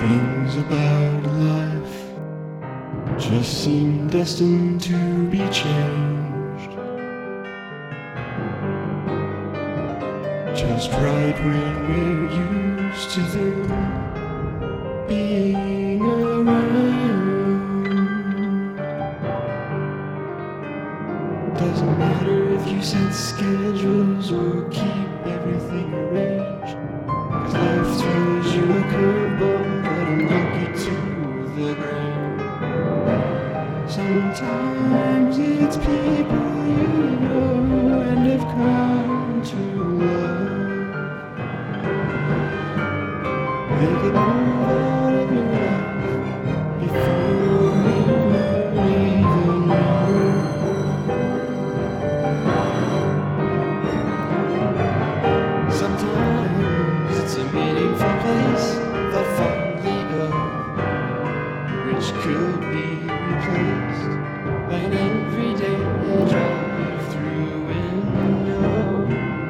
Things about life just seem destined to be changed. Just right when we're used to them being around. Doesn't matter if you set schedules or keep everything arranged, 'cause life throws you a curveball that'll knock you to the ground. Sometimes it's people you know and have come to love. They could move out of your life before you even know. Sometimes it's a meaningful place they'll finally go, which could be replaced by an everyday drive-through window.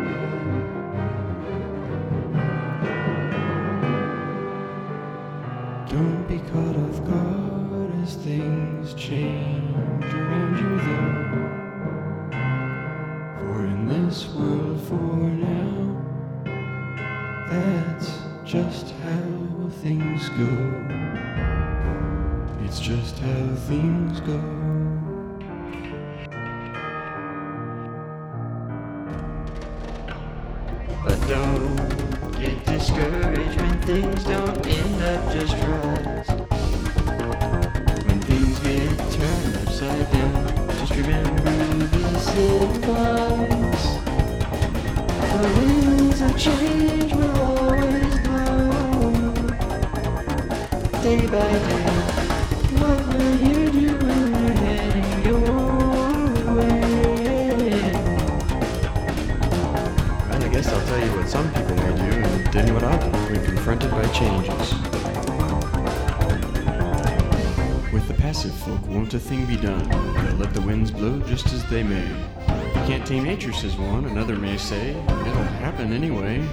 Don't be caught off guard as things change around you though, for in this world for now, that's just how things go. It's just how things go. But don't get discouraged when things don't end up just right. When things get turned upside down, just remember this advice. The winds of change will always blow. Day by day, what will you do when you're heading your way? And I guess I'll tell you what some people may do and then what I do when confronted by changes. With the passive folk, won't a thing be done? They'll let the winds blow just as they may. You can't tame nature, says one, another may say. It'll happen anyway.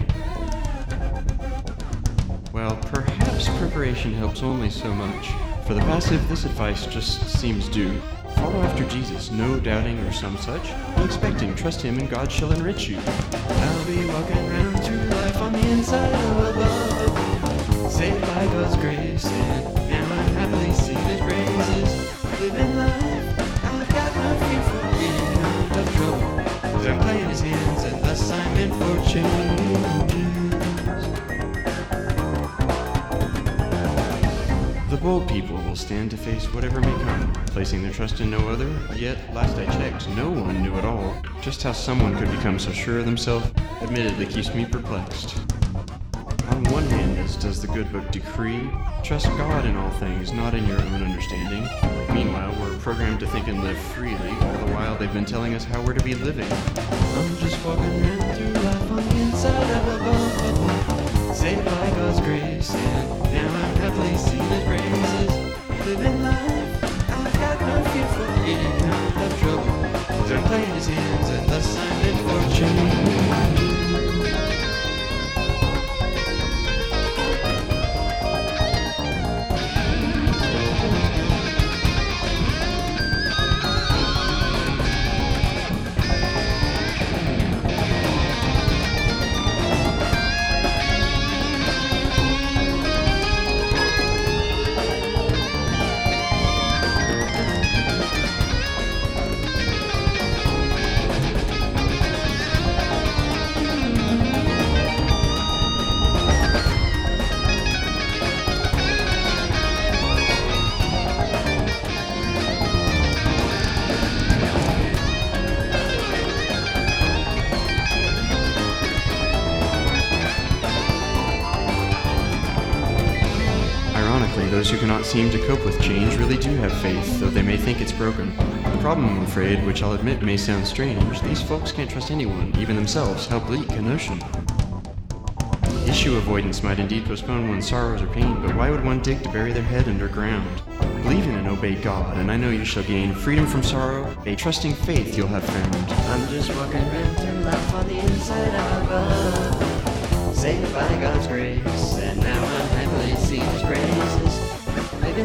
Well, perhaps preparation helps only so much. For the passive, this advice just seems due. Follow after Jesus, no doubting or some such. Be expecting, trust him, and God shall enrich you. I'll be walking round through life on the inside of a bubble, saved by God's grace, and now I happily see his praises. Living life, I've got no fear for any kind of trouble, 'cause I'm playing his hands, and thus I'm in for changes. The bold people will stand to face whatever may come, placing their trust in no other, yet, last I checked, no one knew at all. Just how someone could become so sure of themselves admittedly keeps me perplexed. On one hand, as does the good book decree, trust God in all things, not in your own understanding. Meanwhile, we're programmed to think and live freely, all the while they've been telling us how we're to be living. I'm just walking round through life on the inside of a bubble, saved by God's grace, and now I'm happily seeing his praises. Living life, I've got no fear for any kind of trouble, 'cause I'm playing his hands, and thus I'm in for change. Those who cannot seem to cope with change really do have faith, though they may think it's broken. The problem, I'm afraid, which I'll admit may sound strange, these folks can't trust anyone, even themselves, how bleak an ocean. Issue avoidance might indeed postpone one's sorrows or pain, but why would one dig to bury their head underground? Believe in and obey God, and I know you shall gain freedom from sorrow, a trusting faith you'll have found. I'm just walking round through life on the inside of a bubble, saved by God's grace, and now I'm happily seeing his praise.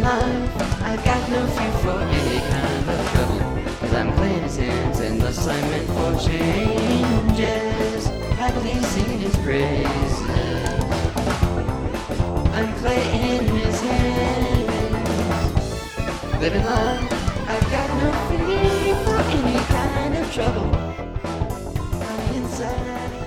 life, I've got no fear for any kind of trouble. Cause I'm playing his hands and thus I'm meant for changes. Happily singing his praises. I'm clay in his hands. Living life, I've got no fear for any kind of trouble. On the inside.